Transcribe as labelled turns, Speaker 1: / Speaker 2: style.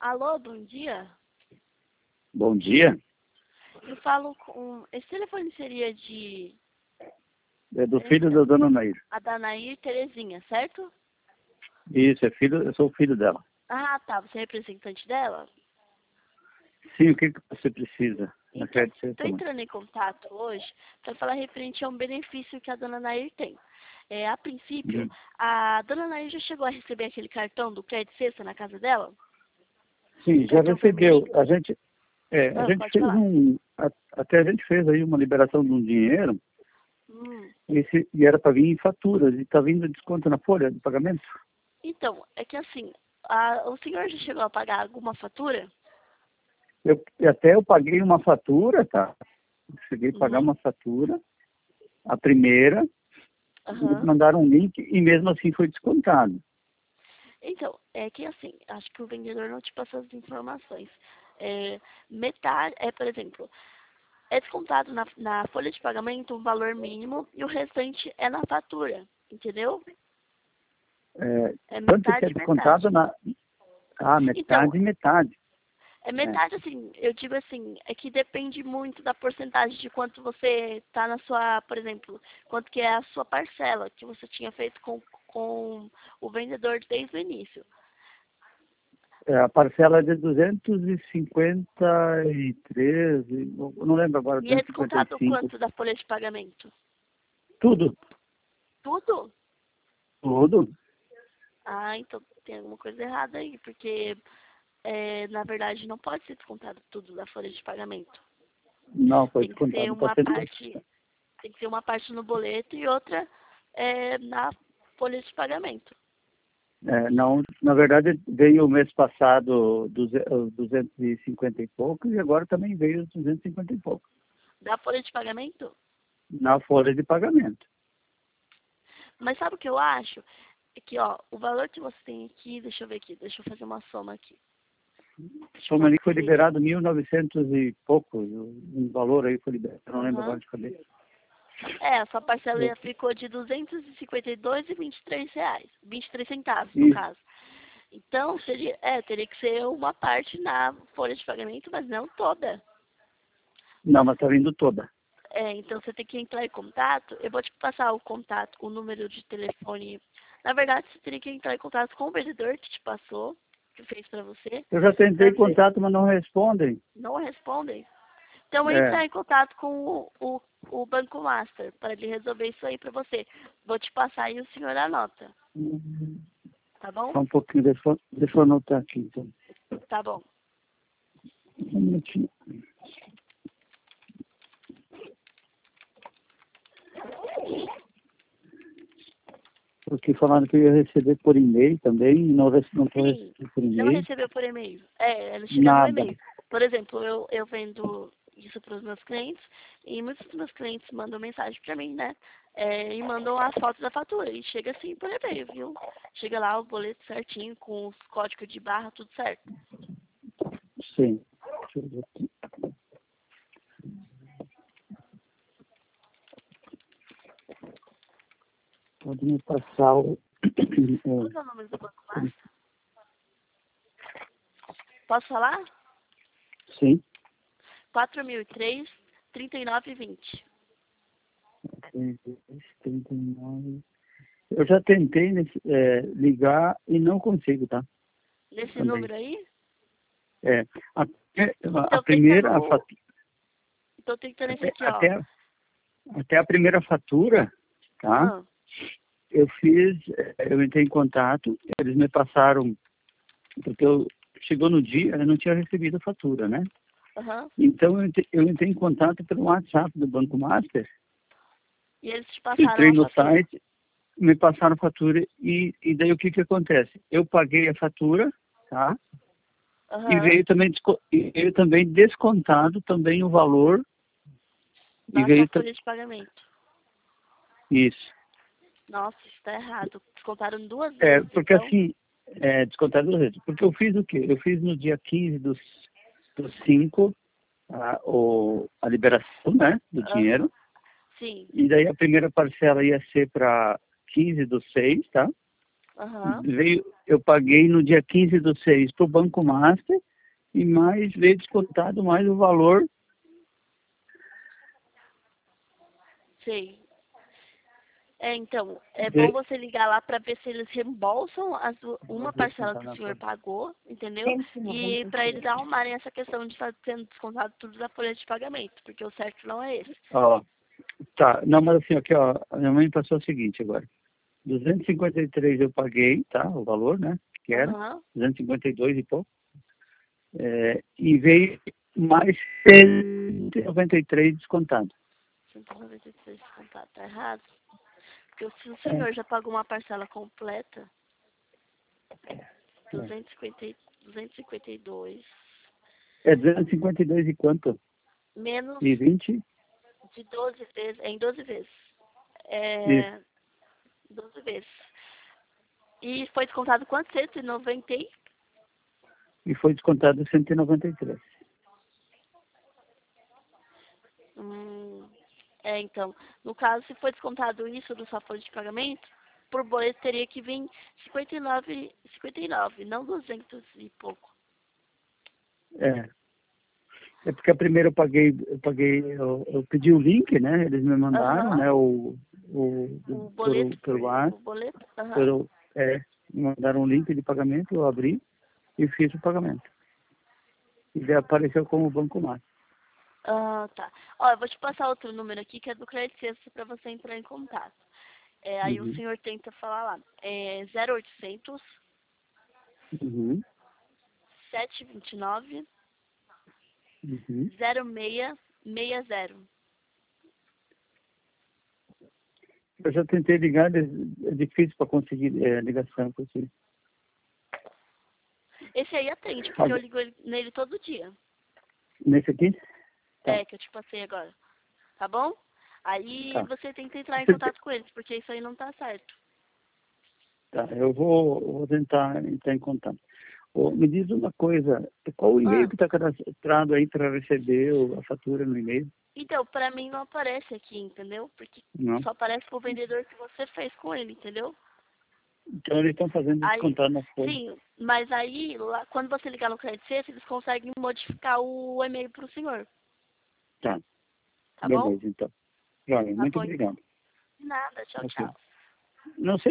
Speaker 1: Alô, bom dia.
Speaker 2: Bom dia.
Speaker 1: Eu falo com... Esse telefone seria de...
Speaker 2: É do filho da dona Nair.
Speaker 1: A da Nair Terezinha, certo?
Speaker 2: Isso, eu sou o filho dela.
Speaker 1: Ah, tá. Você é representante dela?
Speaker 2: Sim, o que você precisa?
Speaker 1: Então, estou entrando em contato hoje para falar referente a um benefício que a dona Nair tem. A princípio, a dona Nair já chegou a receber aquele cartão do Crédito Sexta na casa dela?
Speaker 2: Sim, já recebeu. A gente
Speaker 1: Pode
Speaker 2: fez
Speaker 1: falar.
Speaker 2: até a gente fez aí uma liberação de um dinheiro,
Speaker 1: Hum.
Speaker 2: e era para vir em faturas, e está vindo desconto na folha de pagamento.
Speaker 1: Então, é que assim, o senhor já chegou a pagar alguma fatura?
Speaker 2: Eu paguei uma fatura, tá? Cheguei a pagar
Speaker 1: Uhum.
Speaker 2: uma fatura, a primeira,
Speaker 1: Aham.
Speaker 2: mandaram um link e mesmo assim foi descontado.
Speaker 1: Então, é que assim, acho que o vendedor não te passou as informações. Metade, por exemplo, é descontado na folha de pagamento um valor mínimo e o restante é na fatura, entendeu? É
Speaker 2: Quanto que é
Speaker 1: metade, metade.
Speaker 2: descontado na... Ah,
Speaker 1: Então,
Speaker 2: metade e metade.
Speaker 1: é
Speaker 2: É.
Speaker 1: metade assim, eu digo assim, é que depende muito da porcentagem de quanto você tá na sua, por exemplo, quanto que é a sua parcela que você tinha feito com o vendedor desde o início.
Speaker 2: A parcela é de 253, eu não lembro agora,
Speaker 1: E é descontado o
Speaker 2: 255.
Speaker 1: quanto da folha de pagamento?
Speaker 2: Tudo,
Speaker 1: Tudo?
Speaker 2: tudo.
Speaker 1: Ah, então tem alguma coisa errada aí, porque na verdade não pode ser descontado tudo da folha de pagamento.
Speaker 2: Não, foi
Speaker 1: Tem que ser
Speaker 2: descontado. Está
Speaker 1: uma
Speaker 2: sendo...
Speaker 1: parte, tem que ser uma parte no boleto e outra na folha de pagamento.
Speaker 2: não, na verdade, veio o mês passado os 250 e poucos, e agora também veio os 250 e poucos
Speaker 1: Da folha de pagamento?
Speaker 2: na folha de pagamento.
Speaker 1: Mas sabe o que eu acho? É que, ó, o valor que você tem aqui, deixa eu ver aqui, deixa eu fazer uma soma aqui.
Speaker 2: Soma ali
Speaker 1: Quanto
Speaker 2: foi
Speaker 1: seria?
Speaker 2: liberado 1.900 e poucos, um valor aí foi liberado, eu não lembro
Speaker 1: Aham.
Speaker 2: agora de cabeça.
Speaker 1: A sua parcela ficou de R$ 252,23. 23 centavos, no
Speaker 2: Isso.
Speaker 1: caso. Então, teria que ser uma parte na folha de pagamento, mas não toda.
Speaker 2: Não, mas está vindo toda.
Speaker 1: Então, você tem que entrar em contato. Eu vou te passar o contato, o número de telefone. Na verdade, você teria que entrar em contato com o vendedor que te passou, que fez para você,
Speaker 2: Eu já
Speaker 1: para
Speaker 2: tentei
Speaker 1: ver.
Speaker 2: contato, mas não respondem.
Speaker 1: Não respondem. Então,
Speaker 2: É.
Speaker 1: entrar em contato com o Banco Master para ele resolver isso aí para você. Vou te passar e o senhor anota, tá bom?
Speaker 2: Só um pouquinho, deixa eu anotar aqui, então.
Speaker 1: Tá bom.
Speaker 2: Um minutinho. Porque falaram que eu ia receber por e-mail também, e não estou
Speaker 1: Sim,
Speaker 2: recebendo por
Speaker 1: não
Speaker 2: e-mail.
Speaker 1: recebeu por e-mail. Ela chega no
Speaker 2: Nada.
Speaker 1: e-mail. Por exemplo, eu vendo isso para os meus clientes e muitos dos meus clientes mandam mensagem para mim, né? E mandam as fotos da fatura. E chega assim por e-mail, viu? Chega lá o boleto certinho, com os códigos de barra, tudo certo.
Speaker 2: Sim. Deixa eu ver aqui. Pode me passar o...
Speaker 1: Qual que é o número do Banco Master? Posso falar?
Speaker 2: Sim.
Speaker 1: 4003 3920.
Speaker 2: 39. Eu já tentei ligar e não consigo, tá?
Speaker 1: Nesse
Speaker 2: Também.
Speaker 1: número aí?
Speaker 2: É, a
Speaker 1: Então,
Speaker 2: primeira
Speaker 1: tô tentando esse
Speaker 2: até,
Speaker 1: aqui, ó.
Speaker 2: até, até a primeira fatura, tá?
Speaker 1: Ah,
Speaker 2: Eu entrei em contato, eles me passaram, porque chegou no dia, eu não tinha recebido a fatura, né?
Speaker 1: aham.
Speaker 2: Então eu entrei em contato pelo WhatsApp do Banco Master,
Speaker 1: E eles te passaram
Speaker 2: entrei
Speaker 1: a
Speaker 2: no
Speaker 1: fatura.
Speaker 2: site, me passaram a fatura e daí o que acontece? Eu paguei a fatura, tá? E
Speaker 1: Aham.
Speaker 2: veio também descontado também o valor, e
Speaker 1: Na sua
Speaker 2: veio
Speaker 1: folha de pagamento.
Speaker 2: isso.
Speaker 1: Nossa, isso tá errado. Descontaram duas vezes,
Speaker 2: Porque
Speaker 1: então.
Speaker 2: assim, descontado do resto. Porque eu fiz o quê? Eu fiz no dia 15 dos 5 a liberação, né, do
Speaker 1: Aham.
Speaker 2: dinheiro.
Speaker 1: Sim.
Speaker 2: E daí a primeira parcela ia ser para 15 do 6, tá?
Speaker 1: Aham.
Speaker 2: Eu paguei no dia 15/6 para o Banco Master e mais veio descontado mais o valor.
Speaker 1: Sei. Então, é bom
Speaker 2: de-
Speaker 1: você ligar lá para ver se eles reembolsam uma
Speaker 2: Vou ver se
Speaker 1: parcela
Speaker 2: tá
Speaker 1: que o
Speaker 2: na
Speaker 1: senhor
Speaker 2: conta.
Speaker 1: pagou, entendeu? E para eles arrumarem essa questão de estar sendo descontado tudo da folha de pagamento, porque o certo não é esse.
Speaker 2: Ó, tá, não, mas assim, aqui, ó, a minha mãe passou o seguinte agora. 253 eu paguei, tá, o valor, né, que era,
Speaker 1: Aham.
Speaker 2: 252 e pouco, e veio mais 193 descontado.
Speaker 1: 193 descontado, tá errado. Porque se o
Speaker 2: É,
Speaker 1: senhor já pagou uma parcela completa,
Speaker 2: é.
Speaker 1: 252
Speaker 2: É 252 e quanto?
Speaker 1: menos
Speaker 2: E 20?
Speaker 1: de 12 vezes, em 12 vezes.
Speaker 2: Isso.
Speaker 1: É, 12 vezes. E foi descontado quanto? 190 e...
Speaker 2: E foi descontado 193.
Speaker 1: Hum, então, no caso, se foi descontado isso do sua folha de pagamento, por boleto teria que vir 59, não 200 e pouco.
Speaker 2: É. É porque a primeira eu pedi o link, né? Eles me mandaram,
Speaker 1: Aham,
Speaker 2: né?
Speaker 1: o boleto
Speaker 2: Pelo ar,
Speaker 1: o boleto, aham.
Speaker 2: pelo, me mandaram um link de pagamento, eu abri e fiz o pagamento. E daí apareceu como Banco Mar.
Speaker 1: Ah, tá. Ó, eu vou te passar outro número aqui que é do Credit Suisse para você entrar em contato. Aí o
Speaker 2: Uhum,
Speaker 1: senhor tenta falar lá. 0800
Speaker 2: uhum,
Speaker 1: 729
Speaker 2: uhum.
Speaker 1: 0660.
Speaker 2: Eu já tentei ligar, é difícil para conseguir ligação com você.
Speaker 1: Esse aí atende, porque eu
Speaker 2: Agora,
Speaker 1: ligo nele todo dia.
Speaker 2: nesse aqui? Tá,
Speaker 1: Que eu te passei agora. Tá bom? Aí
Speaker 2: tá.
Speaker 1: você tenta entrar em
Speaker 2: Você te-
Speaker 1: contato com eles, porque isso aí não tá certo.
Speaker 2: Tá, eu vou tentar entrar em contato. Ô, me diz uma coisa, qual o e-mail
Speaker 1: Ah,
Speaker 2: que está cadastrado aí para receber a fatura no e-mail?
Speaker 1: então, pra mim não aparece aqui, entendeu? Porque
Speaker 2: Não?
Speaker 1: só aparece pro vendedor que você fez com ele, entendeu?
Speaker 2: Então eles estão fazendo
Speaker 1: Aí,
Speaker 2: descontar na folha.
Speaker 1: sim, mas aí, lá, quando você ligar no Credit Suisse, eles conseguem modificar o e-mail pro senhor,
Speaker 2: Tá,
Speaker 1: tá bom?
Speaker 2: beleza, então. Joia,
Speaker 1: Tá
Speaker 2: muito
Speaker 1: bom, então.
Speaker 2: obrigado.
Speaker 1: De nada, tchau,
Speaker 2: Ok.
Speaker 1: tchau.
Speaker 2: Não sei